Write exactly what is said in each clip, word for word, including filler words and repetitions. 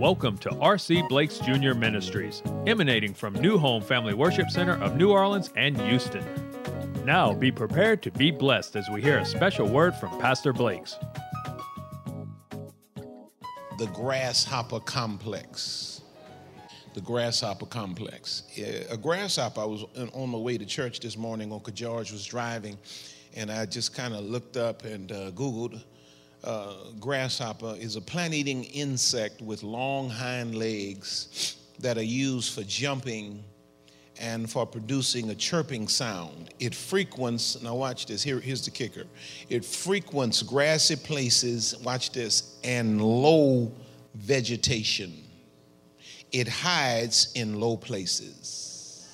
Welcome to R C Blakes Junior Ministries, emanating from New Home Family Worship Center of New Orleans and Houston. Now be prepared to be blessed as we hear a special word from Pastor Blakes. The grasshopper complex. The grasshopper complex. A grasshopper, I was on my way to church this morning. Uncle George was driving, and I just kind of looked up and uh, Googled. Uh, grasshopper is a plant-eating insect with long hind legs that are used for jumping and for producing a chirping sound. It frequents, now watch this, here, here's the kicker. It frequents grassy places, watch this, and low vegetation. It hides in low places.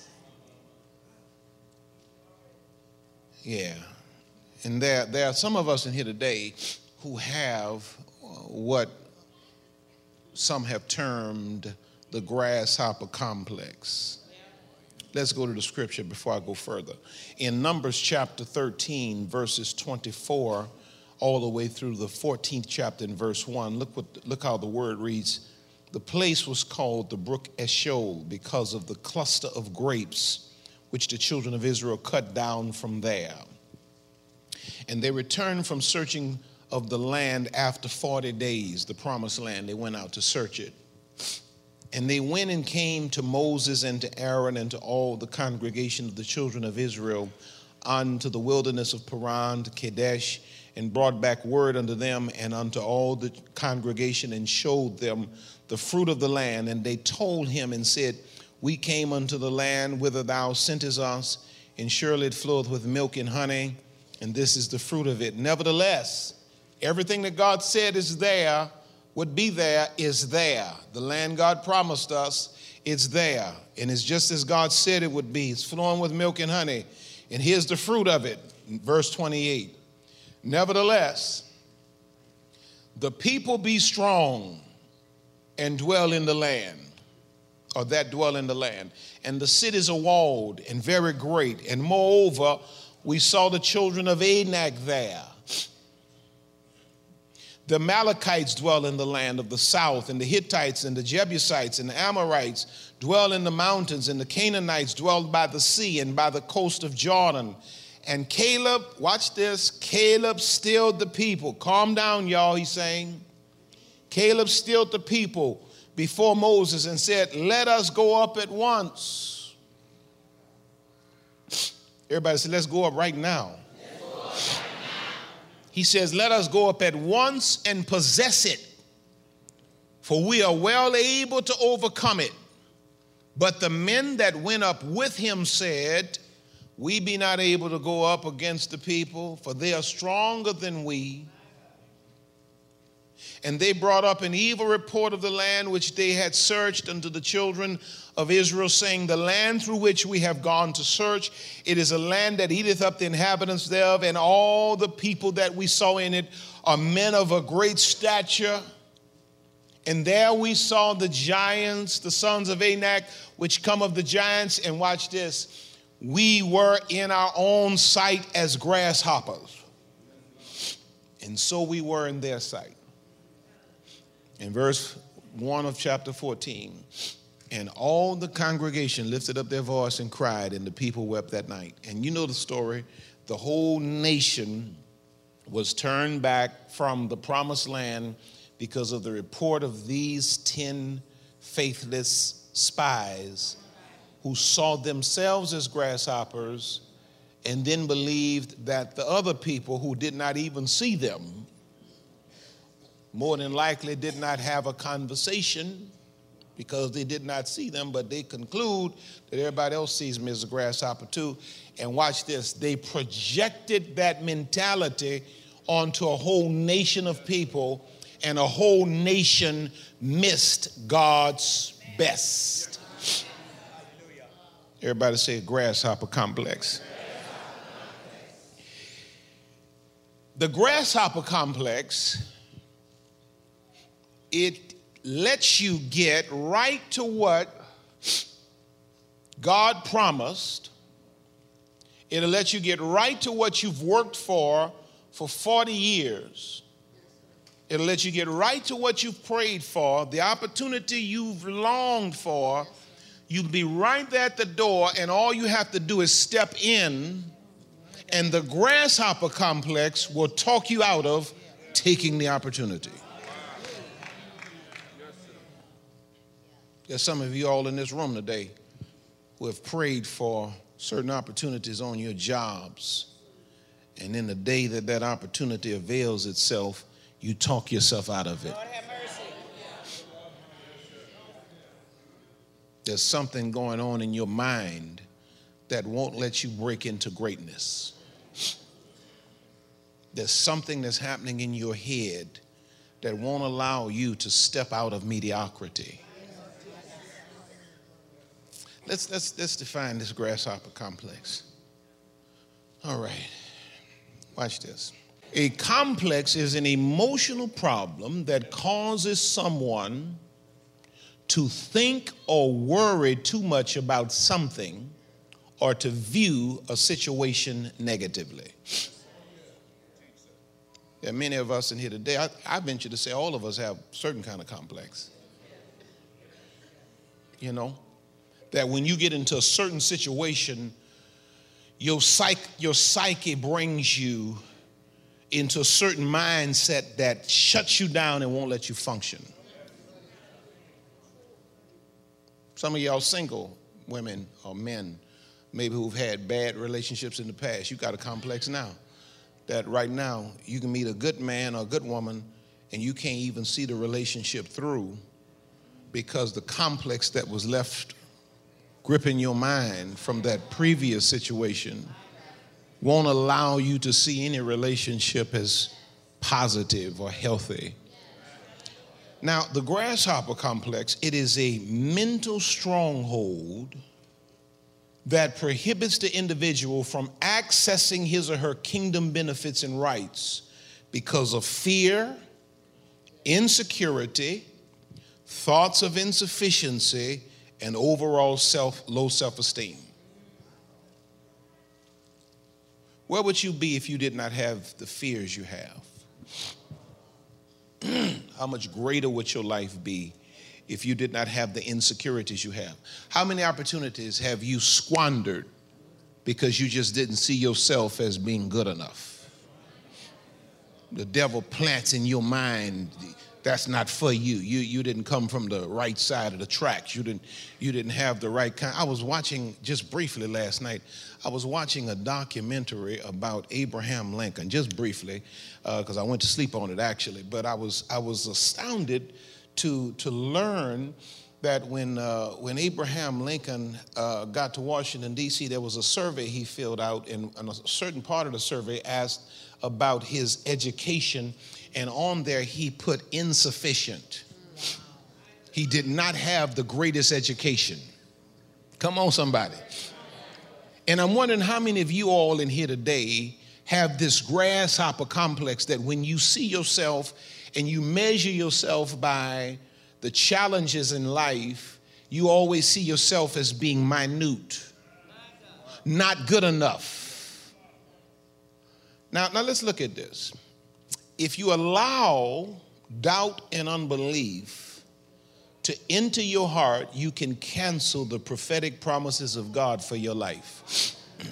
Yeah, and there, there are some of us in here today who have what some have termed the grasshopper complex. Let's go to the scripture before I go further. In Numbers chapter thirteen, verses twenty-four, all the way through the fourteenth chapter in verse one, look what look how the word reads. The place was called the brook Eshol because of the cluster of grapes which the children of Israel cut down from there. And they returned from searching of the land after forty days, the promised land. They went out to search it. And they went and came to Moses and to Aaron and to all the congregation of the children of Israel unto the wilderness of Paran, to Kadesh, and brought back word unto them and unto all the congregation, and showed them the fruit of the land. And they told him and said, we came unto the land whither thou sentest us, and surely it floweth with milk and honey, and this is the fruit of it. Nevertheless, everything that God said is there, would be there, is there. The land God promised us, it's there. And it's just as God said it would be. It's flowing with milk and honey. And here's the fruit of it, verse twenty-eight. Nevertheless, the people be strong and dwell in the land, or that dwell in the land. And the cities are walled and very great. And moreover, we saw the children of Anak there. The Amalekites dwell in the land of the south, and the Hittites and the Jebusites and the Amorites dwell in the mountains, and the Canaanites dwell by the sea and by the coast of Jordan. And Caleb, watch this, Caleb stilled the people. Calm down, y'all, he's saying. Caleb stilled the people before Moses and said, let us go up at once. Everybody said, let's go up right now. He says, let us go up at once and possess it, for we are well able to overcome it. But the men that went up with him said, we be not able to go up against the people, for they are stronger than we. And they brought up an evil report of the land which they had searched unto the children of Israel, saying, the land through which we have gone to search, it is a land that eateth up the inhabitants thereof, and all the people that we saw in it are men of a great stature. And there we saw the giants, the sons of Anak, which come of the giants. And watch this, we were in our own sight as grasshoppers, and so we were in their sight. In verse one of chapter fourteen, and all the congregation lifted up their voice and cried, and the people wept that night. And you know the story. The whole nation was turned back from the promised land because of the report of these ten faithless spies who saw themselves as grasshoppers and then believed that the other people who did not even see them, more than likely did not have a conversation because they did not see them, but they conclude that everybody else sees them as a grasshopper too. And watch this, they projected that mentality onto a whole nation of people, and a whole nation missed God's best. Everybody say grasshopper complex. The grasshopper complex, it lets you get right to what God promised. It'll let you get right to what you've worked for for forty years. It'll let you get right to what you've prayed for, the opportunity you've longed for. You'll be right there at the door, and all you have to do is step in, and the grasshopper complex will talk you out of taking the opportunity. There's some of you all in this room today who have prayed for certain opportunities on your jobs, and in the day that that opportunity avails itself, you talk yourself out of it. Lord have mercy. There's something going on in your mind that won't let you break into greatness. There's something that's happening in your head that won't allow you to step out of mediocrity. Let's, let's, let's define this grasshopper complex. All right, watch this. A complex is an emotional problem that causes someone to think or worry too much about something or to view a situation negatively. There are many of us in here today, I, I venture to say all of us have certain kind of complex. You know, that when you get into a certain situation, your psych, your psyche brings you into a certain mindset that shuts you down and won't let you function. Some of y'all single women or men, maybe who've had bad relationships in the past, you got a complex now. That right now you can meet a good man or a good woman and you can't even see the relationship through because the complex that was left gripping your mind from that previous situation won't allow you to see any relationship as positive or healthy. Now, the grasshopper complex, it is a mental stronghold that prohibits the individual from accessing his or her kingdom benefits and rights because of fear, insecurity, thoughts of insufficiency, and overall self, low self-esteem. Where would you be if you did not have the fears you have? How much greater would your life be if you did not have the insecurities you have? How many opportunities have you squandered because you just didn't see yourself as being good enough? The devil plants in your mind, that's not for you. You, you didn't come from the right side of the tracks. You didn't, you didn't have the right kind. I was watching, just briefly last night, I was watching a documentary about Abraham Lincoln, just briefly, because uh, I went to sleep on it actually. But I was, I was astounded to, to learn that when, uh, when Abraham Lincoln uh, got to Washington, D C, there was a survey he filled out, and, and a certain part of the survey asked about his education. And on there, he put insufficient. He did not have the greatest education. Come on, somebody. And I'm wondering how many of you all in here today have this grasshopper complex that when you see yourself and you measure yourself by the challenges in life, you always see yourself as being minute, not good enough. Now, now let's look at this. If you allow doubt and unbelief to enter your heart, you can cancel the prophetic promises of God for your life.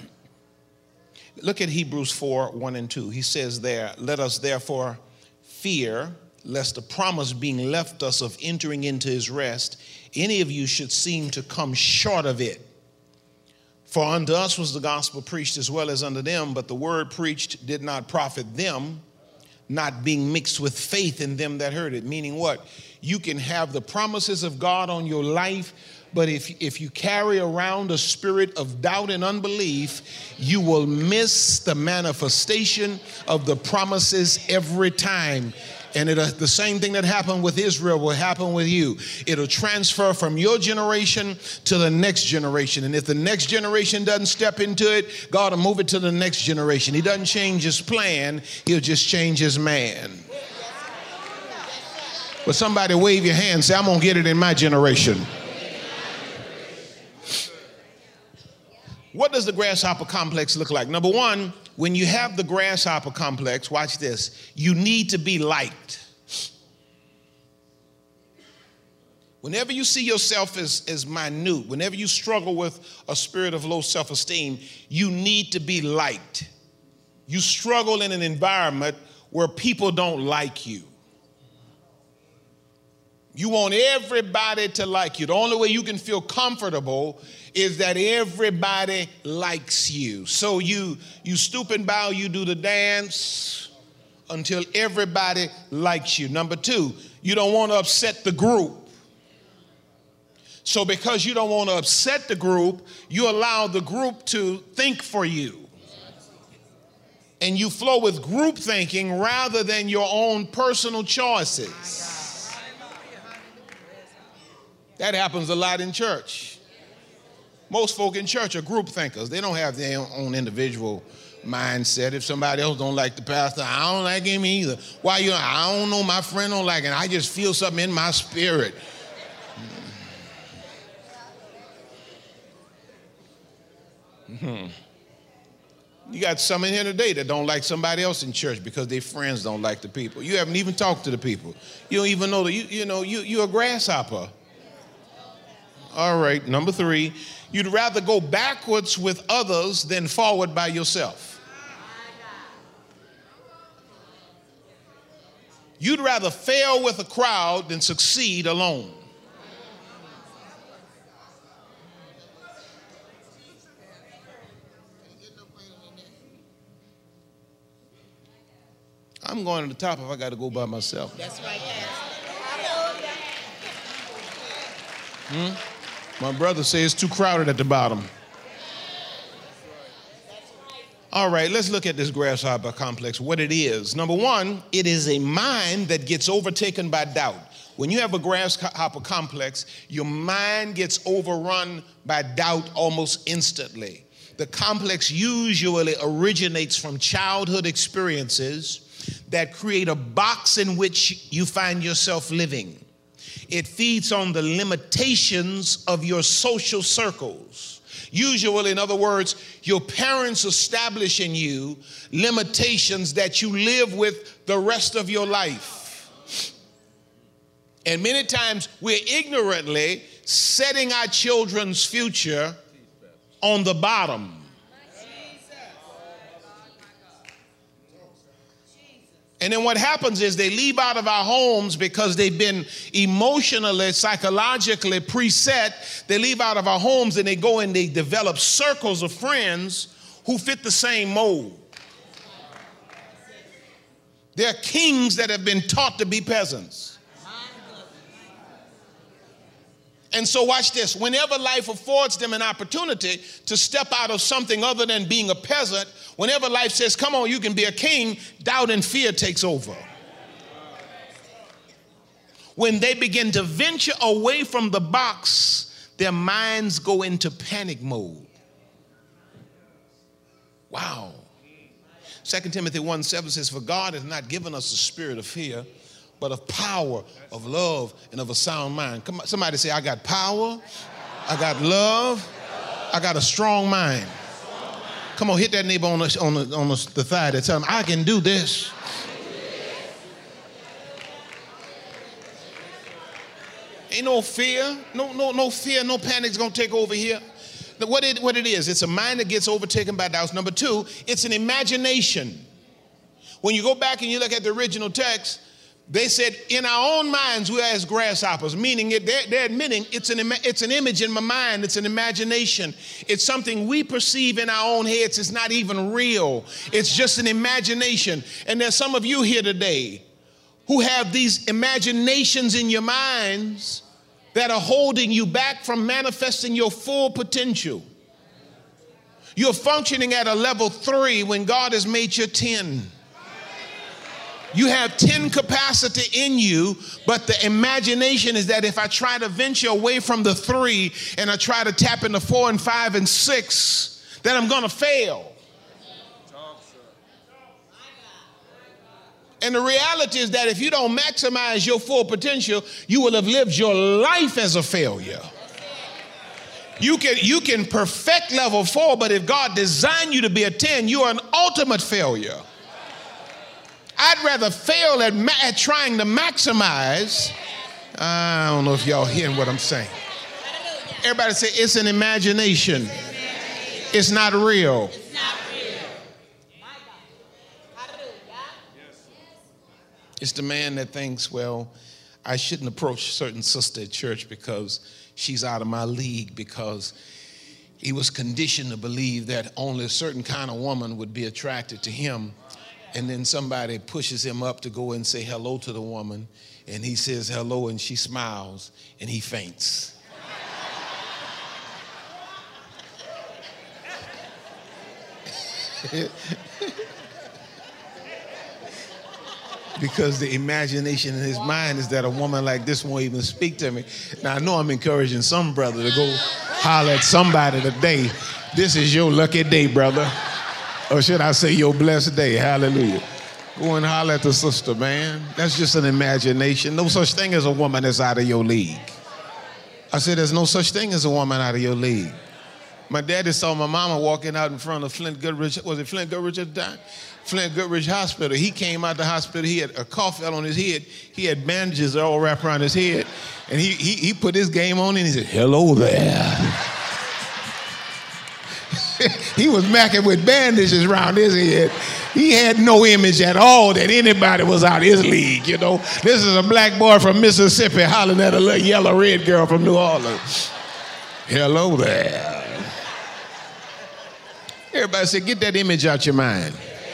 Look at Hebrews four, one and two. He says there, let us therefore fear, lest the promise being left us of entering into his rest, any of you should seem to come short of it. For unto us was the gospel preached as well as unto them, but the word preached did not profit them, not being mixed with faith in them that heard it. Meaning what? You can have the promises of God on your life, but if, if you carry around a spirit of doubt and unbelief, you will miss the manifestation of the promises every time. And it, uh, the same thing that happened with Israel will happen with you. It'll transfer from your generation to the next generation. And if the next generation doesn't step into it, God will move it to the next generation. He doesn't change his plan. He'll just change his man. But somebody wave your hand and say, I'm going to get it in my generation. What does the grasshopper complex look like? Number one, when you have the grasshopper complex, watch this, you need to be liked. Whenever you see yourself as, as minute, whenever you struggle with a spirit of low self-esteem, you need to be liked. You struggle in an environment where people don't like you. You want everybody to like you. The only way you can feel comfortable is that everybody likes you. So you, you stoop and bow, you do the dance until everybody likes you. Number two, you don't want to upset the group. So because you don't want to upset the group, you allow the group to think for you. And you flow with group thinking rather than your own personal choices. That happens a lot in church. Most folk in church are group thinkers. They don't have their own individual mindset. If somebody else don't like the pastor, I don't like him either. Why you? I don't know, my friend don't like him. I just feel something in my spirit. Mm-hmm. You got some in here today that don't like somebody else in church because their friends don't like the people. You haven't even talked to the people. You don't even know that you, you know, you, you're a grasshopper. All right, number three, you'd rather go backwards with others than forward by yourself. You'd rather fail with a crowd than succeed alone. I'm going to the top if I got to go by myself. That's right, Hmm? My brother says it's too crowded at the bottom. All right, let's look at this grasshopper complex, what it is. Number one, it is a mind that gets overtaken by doubt. When you have a grasshopper complex, your mind gets overrun by doubt almost instantly. The complex usually originates from childhood experiences that create a box in which you find yourself living. It feeds on the limitations of your social circles. Usually, in other words, your parents establish in you limitations that you live with the rest of your life. And many times we're ignorantly setting our children's future on the bottom. And then what happens is they leave out of our homes because they've been emotionally, psychologically preset. They leave out of our homes and they go and they develop circles of friends who fit the same mold. They're kings that have been taught to be peasants. And so watch this. Whenever life affords them an opportunity to step out of something other than being a peasant, whenever life says, come on, you can be a king, doubt and fear takes over. When they begin to venture away from the box, their minds go into panic mode. Wow. Second Timothy one seven says, for God has not given us a spirit of fear, but of power, of love, and of a sound mind. Come on, somebody say, I got power, I got love, I got a strong mind. Come on, hit that neighbor on the, on the, on the, the thigh and tell him, I can do this. Ain't no fear, no, no, no fear, no panic's gonna take over here. What it, what it is, it's a mind that gets overtaken by doubts. Number two, it's an imagination. When you go back and you look at the original text, they said, in our own minds, we're as grasshoppers, meaning it, they're, they're admitting it's an, it's an image in my mind. It's an imagination. It's something we perceive in our own heads. It's not even real. It's just an imagination. And there's some of you here today who have these imaginations in your minds that are holding you back from manifesting your full potential. You're functioning at a level three when God has made you ten. You have ten capacity in you, but the imagination is that if I try to venture away from the three and I try to tap into four and five and six, then I'm going to fail. And the reality is that if you don't maximize your full potential, you will have lived your life as a failure. You can, you can perfect level four, but if God designed you to be a ten, you are an ultimate failure. I'd rather fail at, ma- at trying to maximize I don't know if y'all hearing what I'm saying. Everybody say, it's an imagination. It's not real. It's the man that thinks, well, I shouldn't approach a certain sister at church because she's out of my league, because he was conditioned to believe that only a certain kind of woman would be attracted to him. And then somebody pushes him up to go and say hello to the woman, and he says hello, and she smiles, and he faints. Because the imagination in his mind is that a woman like this won't even speak to me. Now, I know I'm encouraging some brother to go holler at somebody today. This is your lucky day, brother. Or should I say your blessed day? Hallelujah. Go and holler at the sister, man. That's just an imagination. No such thing as a woman that's out of your league. I said there's no such thing as a woman out of your league. My daddy saw my mama walking out in front of Flint Goodrich. Was it Flint Goodrich at the time? Flint Goodrich Hospital. He came out the hospital. He had a cough fell on his head. He had bandages all wrapped around his head. And he, he, he put his game on and he said, hello there. He was macking with bandages around his head. He had no image at all that anybody was out his league, you know. This is a black boy from Mississippi hollering at a little yellow red girl from New Orleans. Hello there. Everybody say, get that image out your mind.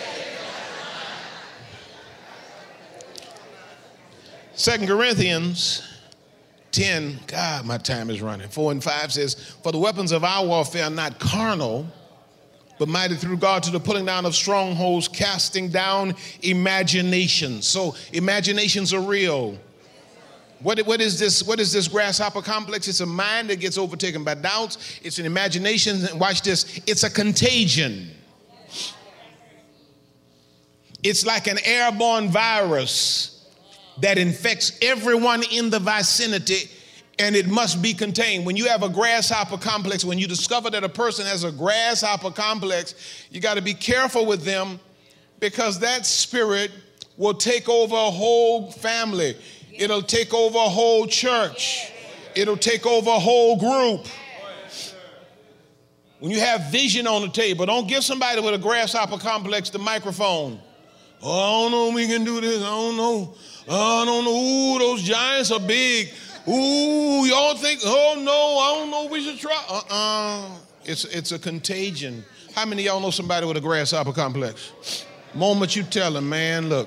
Second Corinthians ten, God, my time is running. four and five says, for the weapons of our warfare are not carnal, but mighty through God to the pulling down of strongholds, casting down imaginations. So imaginations are real. What, what is this? What is this grasshopper complex? It's a mind that gets overtaken by doubts. It's an imagination. And watch this. It's a contagion. It's like an airborne virus that infects everyone in the vicinity, and it must be contained. When you have a grasshopper complex, when you discover that a person has a grasshopper complex, you got to be careful with them, because that spirit will take over a whole family. It'll take over a whole church. It'll take over a whole group. When you have vision on the table, don't give somebody with a grasshopper complex the microphone. Oh, I don't know if we can do this. I don't know. I don't know. Ooh, those giants are big. Ooh, y'all think, oh, no, I don't know if we should try. Uh-uh. It's, it's a contagion. How many of y'all know somebody with a grasshopper complex? Moment you tell them, man, look.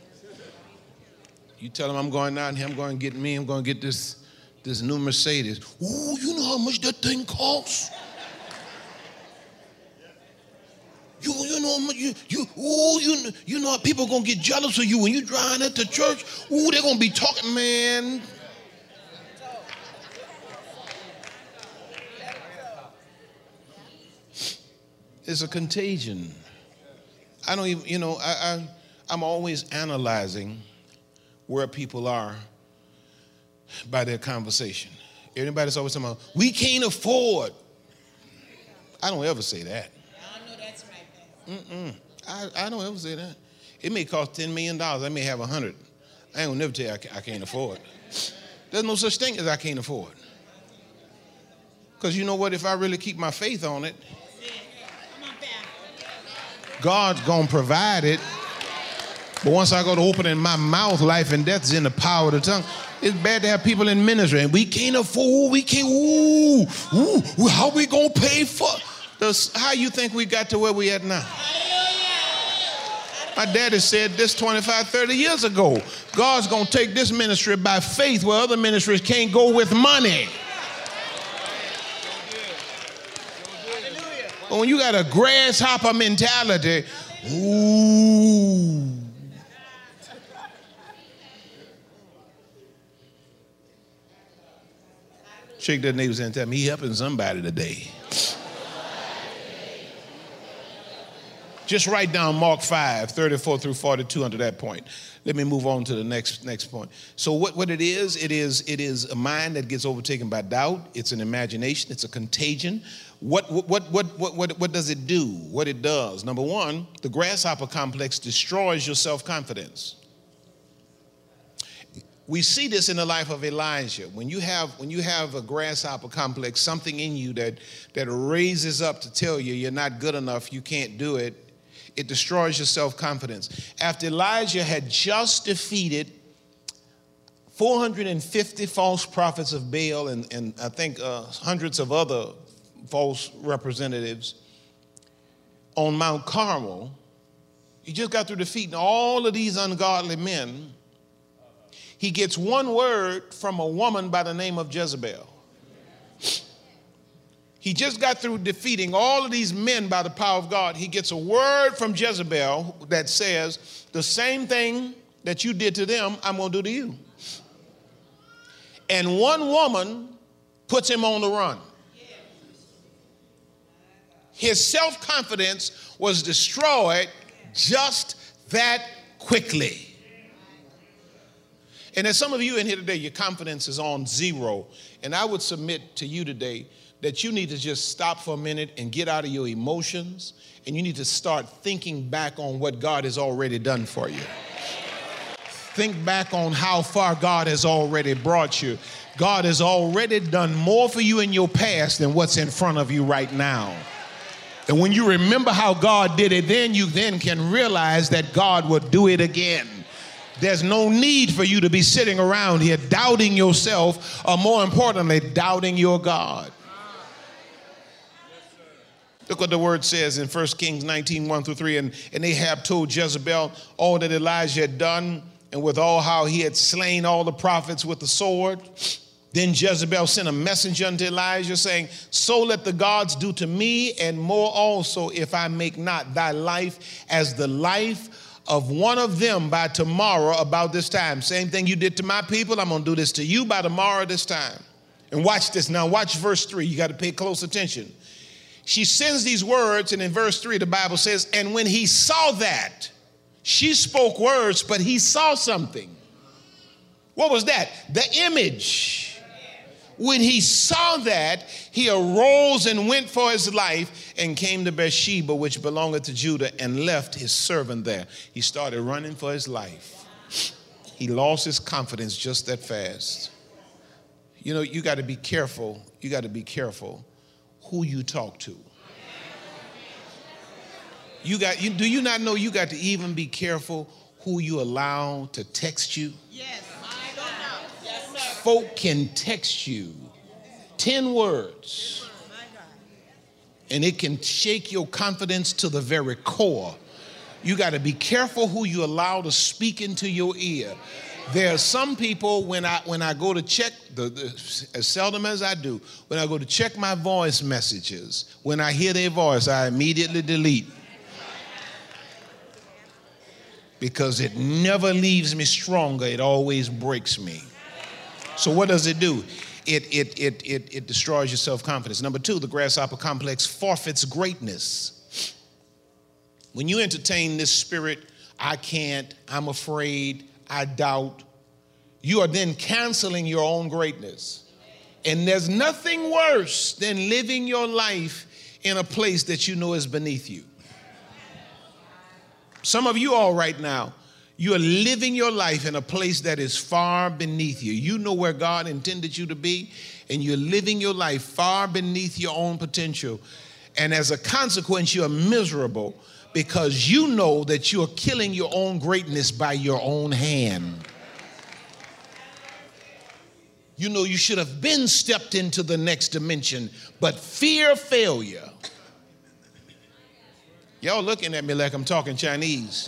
You tell them I'm going out here, I'm going to get me, I'm going to get this, this new Mercedes. Ooh, you know how much that thing costs? You, you know, you, you, ooh, you, you know, people going to get jealous of you when you driving at the church. Ooh, they're going to be talking, man. It's a contagion. I don't even, you know, I, I, I'm always analyzing where people are by their conversation. Everybody's always talking about, we can't afford. I don't ever say that. I know that's right, Mm-mm. I, I don't ever say that. It may cost ten million dollars. I may have a hundred. I ain't gonna never tell you I, ca- I can't afford. There's no such thing as I can't afford. Because you know what? If I really keep my faith on it, God's gonna provide it. But once I go to opening my mouth, life and death is in the power of the tongue. It's bad to have people in ministry and we can't afford, we can't, ooh, ooh, how we gonna pay for this? How you think we got to where we at now? My daddy said this twenty-five, thirty years ago. God's gonna take this ministry by faith where other ministries can't go with money. But when you got a grasshopper mentality, ooh. Shake that neighbor's hand and tell me he helping somebody today. Just write down Mark five, thirty-four through forty-two under that point. Let me move on to the next next point. So what, what it is, it is, it is a mind that gets overtaken by doubt. It's an imagination. It's a contagion. What, what, what, what, what, what does it do? What it does? Number one, the grasshopper complex destroys your self-confidence. We see this in the life of Elijah. When you have when you have a grasshopper complex, something in you that, that raises up to tell you you're not good enough, you can't do it, it destroys your self-confidence. After Elijah had just defeated four hundred fifty false prophets of Baal and, and I think uh, hundreds of other false representatives on Mount Carmel, he just got through defeating all of these ungodly men. He gets one word from a woman by the name of Jezebel. He just got through defeating all of these men by the power of God. He gets a word from Jezebel that says, the same thing that you did to them, I'm going to do to you. And one woman puts him on the run. His self-confidence was destroyed just that quickly. And there's some of you in here today, your confidence is on zero. And I would submit to you today that you need to just stop for a minute and get out of your emotions. And you need to start thinking back on what God has already done for you. Think back on how far God has already brought you. God has already done more for you in your past than what's in front of you right now. And when you remember how God did it, then you then can realize that God will do it again. There's no need for you to be sitting around here doubting yourself, or more importantly, doubting your God. Look what the word says in First Kings nineteen, one through three. And, and Ahab told Jezebel all that Elijah had done, and with all how he had slain all the prophets with the sword. Then Jezebel sent a messenger unto Elijah, saying, so let the gods do to me, and more also, if I make not thy life as the life of one of them by tomorrow about this time. Same thing you did to my people, I'm going to do this to you by tomorrow this time. And watch this now. Watch verse three. You got to pay close attention. She sends these words, and in verse three, the Bible says, and when he saw that, she spoke words, but he saw something. What was that? The image. When he saw that, he arose and went for his life and came to Beersheba, which belongeth to Judah, and left his servant there. He started running for his life. He lost his confidence just that fast. You know, you got to be careful. You got to be careful who you talk to. You got, you, do you not know you got to even be careful who you allow to text you? Yes. Yes, sir. Folk can text you ten words, and it can shake your confidence to the very core. You got to be careful who you allow to speak into your ear. There are some people, when I when I go to check, the, the, as seldom as I do, when I go to check my voice messages, when I hear their voice, I immediately delete. Because it never leaves me stronger, it always breaks me. So what does it do? It, it, it, it, it destroys your self-confidence. Number two, the grasshopper complex forfeits greatness. When you entertain this spirit, I can't, I'm afraid, I doubt, you are then canceling your own greatness. And there's nothing worse than living your life in a place that you know is beneath you. Some of you all right now, you are living your life in a place that is far beneath you. You know where God intended you to be, and you're living your life far beneath your own potential. And as a consequence, you are miserable because you know that you are killing your own greatness by your own hand. You know you should have been stepped into the next dimension, but fear failure. Y'all looking at me like I'm talking Chinese.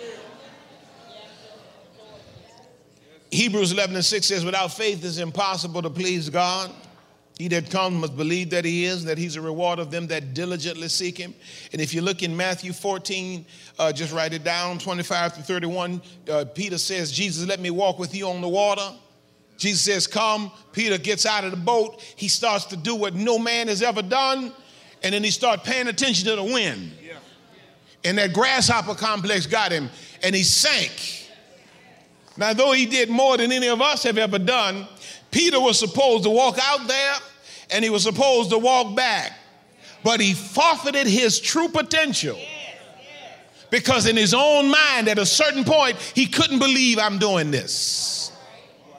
Hebrews eleven and six says, without faith it's impossible to please God. He that comes must believe that he is, that he's a reward of them that diligently seek him. And if you look in Matthew fourteen, uh, just write it down, twenty-five through thirty-one, uh, Peter says, Jesus, let me walk with you on the water. Jesus says, come. Peter gets out of the boat. He starts to do what no man has ever done. And then he starts paying attention to the wind. Yeah. And that grasshopper complex got him, and he sank. Now, though he did more than any of us have ever done, Peter was supposed to walk out there, and he was supposed to walk back. But he forfeited his true potential. Because in his own mind, at a certain point, he couldn't believe I'm doing this.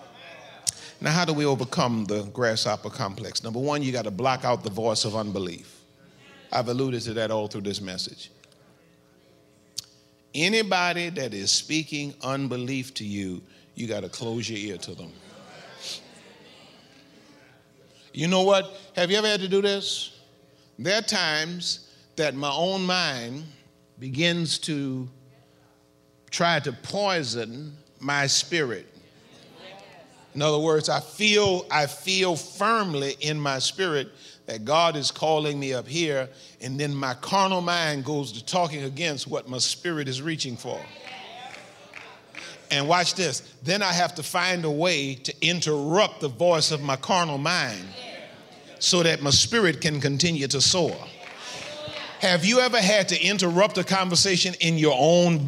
Now, how do we overcome the grasshopper complex? Number one, you got to block out the voice of unbelief. I've alluded to that all through this message. Anybody that is speaking unbelief to you, you got to close your ear to them. You know what? Have you ever had to do this? There are times that my own mind begins to try to poison my spirit. In other words, I feel, I feel firmly in my spirit that God is calling me up here, and then my carnal mind goes to talking against what my spirit is reaching for. And watch this. Then I have to find a way to interrupt the voice of my carnal mind so that my spirit can continue to soar. Have you ever had to interrupt a conversation in your own?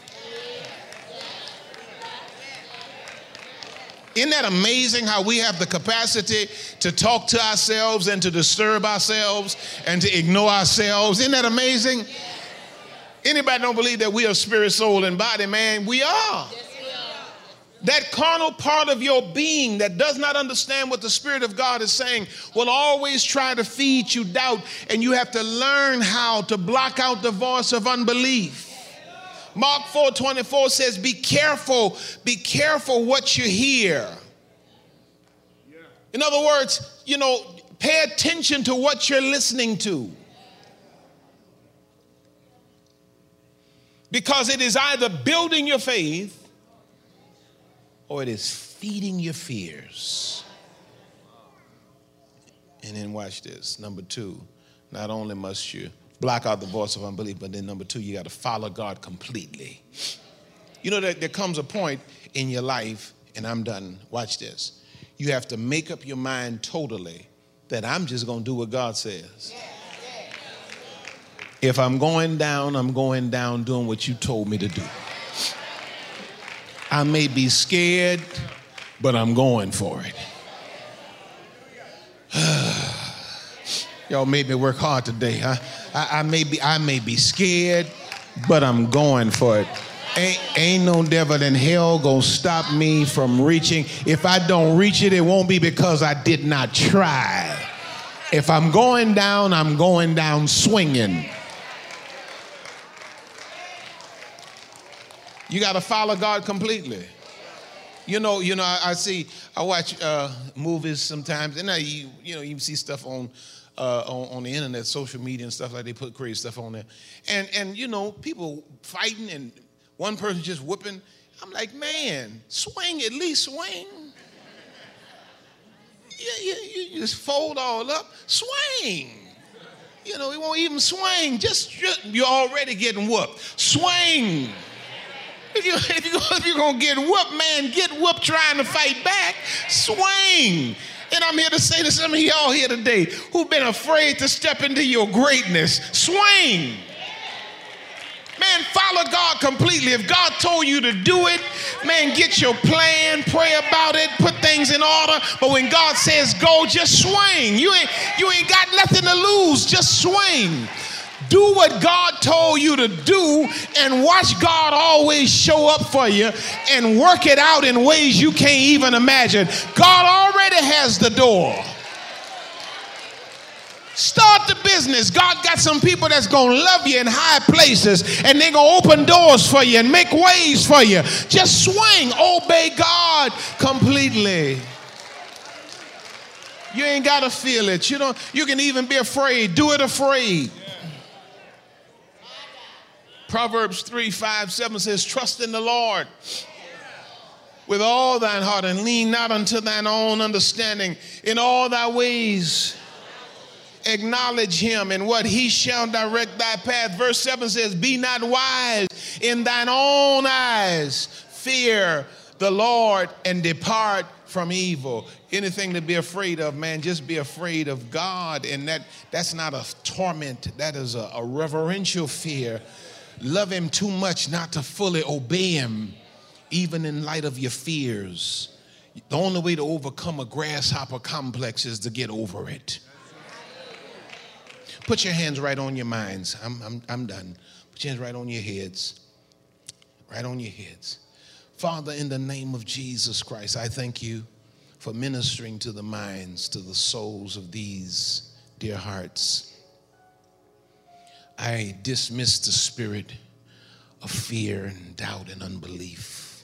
Isn't that amazing how we have the capacity to talk to ourselves and to disturb ourselves and to ignore ourselves? Isn't that amazing? Anybody don't believe that we are spirit, soul, and body, man? We are. That carnal part of your being that does not understand what the Spirit of God is saying will always try to feed you doubt, and you have to learn how to block out the voice of unbelief. Mark four twenty-four says, be careful, be careful what you hear. In other words, you know, pay attention to what you're listening to. Because it is either building your faith or it is feeding your fears. And then watch this. Number two, not only must you block out the voice of unbelief, but then number two, you got to follow God completely. You know that there comes a point in your life, and I'm done, watch this. You have to make up your mind totally that I'm just going to do what God says. If I'm going down, I'm going down doing what you told me to do. I may be scared, but I'm going for it. Y'all made me work hard today, huh? I, I may be, I may be scared, but I'm going for it. Ain't, ain't no devil in hell gonna stop me from reaching. If I don't reach it, it won't be because I did not try. If I'm going down, I'm going down swinging. You got to follow God completely. You know, you know. I, I see. I watch uh, movies sometimes, and I, you, you know, you see stuff on, uh, on on the internet, social media, and stuff like they put crazy stuff on there, and and you know, people fighting and one person just whooping. I'm like, man, swing at least swing. Yeah, you, you just fold all up, swing. You know, he won't even swing. Just, just you're already getting whooped. Swing. If, you, if, you, if you're going to get whooped, man, get whooped trying to fight back. Swing. And I'm here to say to some of y'all here today who've been afraid to step into your greatness. Swing. Man, follow God completely. If God told you to do it, man, get your plan, pray about it, put things in order. But when God says go, just swing. You ain't, you ain't got nothing to lose. Just swing. Do what God told you to do and watch God always show up for you and work it out in ways you can't even imagine. God already has the door. Start the business. God got some people that's going to love you in high places, and they're going to open doors for you and make ways for you. Just swing. Obey God completely. You ain't got to feel it. You don't, you can even be afraid. Do it afraid. Proverbs three, five, seven says, trust in the Lord with all thine heart and lean not unto thine own understanding. In all thy ways acknowledge him, and what he shall direct thy path. Verse seven says, be not wise in thine own eyes. Fear the Lord and depart from evil. Anything to be afraid of, man, just be afraid of God. And that that's not a torment. That is a, a reverential fear. Love him too much not to fully obey him, even in light of your fears. The only way to overcome a grasshopper complex is to get over it. Put your hands right on your minds. I'm, I'm, I'm done. Put your hands right on your heads. Right on your heads. Father, in the name of Jesus Christ, I thank you for ministering to the minds, to the souls of these dear hearts. I dismiss the spirit of fear and doubt and unbelief.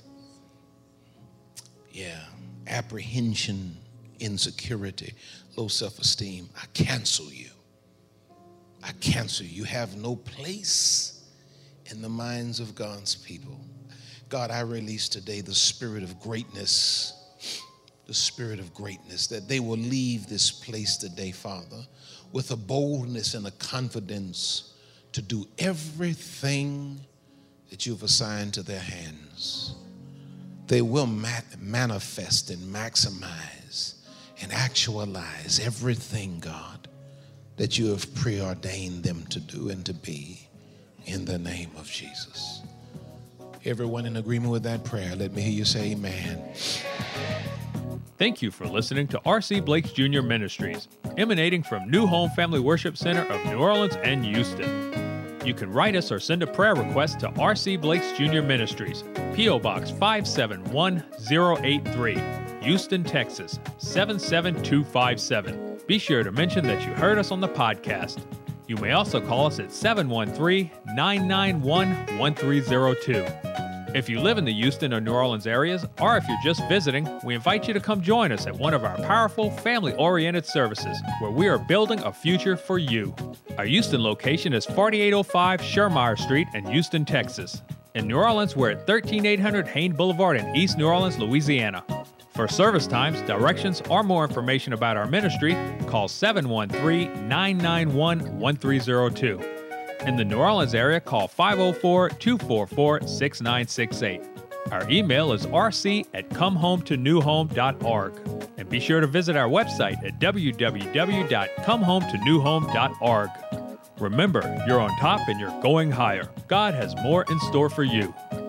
Yeah, apprehension, insecurity, low self-esteem. I cancel you. I cancel you. You have no place in the minds of God's people. God, I release today the spirit of greatness, the spirit of greatness, that they will leave this place today, Father, with a boldness and a confidence to do everything that you've assigned to their hands. They will mat- manifest and maximize and actualize everything, God, that you have preordained them to do and to be, in the name of Jesus. Everyone in agreement with that prayer, let me hear you say amen. Thank you for listening to R C Blakes Junior Ministries, emanating from New Home Family Worship Center of New Orleans and Houston. You can write us or send a prayer request to R C Blakes Junior Ministries, P O Box five seven one zero eight three, Houston, Texas seven seven two five seven. Be sure to mention that you heard us on the podcast. You may also call us at seven one three, nine nine one, one three zero two. If you live in the Houston or New Orleans areas, or if you're just visiting, we invite you to come join us at one of our powerful, family-oriented services, where we are building a future for you. Our Houston location is forty-eight oh five Schermeyer Street in Houston, Texas. In New Orleans, we're at thirteen eight hundred Haines Boulevard in East New Orleans, Louisiana. For service times, directions, or more information about our ministry, call seven one three, nine nine one, one three zero two. In the New Orleans area, call five oh four, two four four, six nine six eight. Our email is r c at come home to new home dot org. And be sure to visit our website at w w w dot come home to new home dot org. Remember, you're on top and you're going higher. God has more in store for you.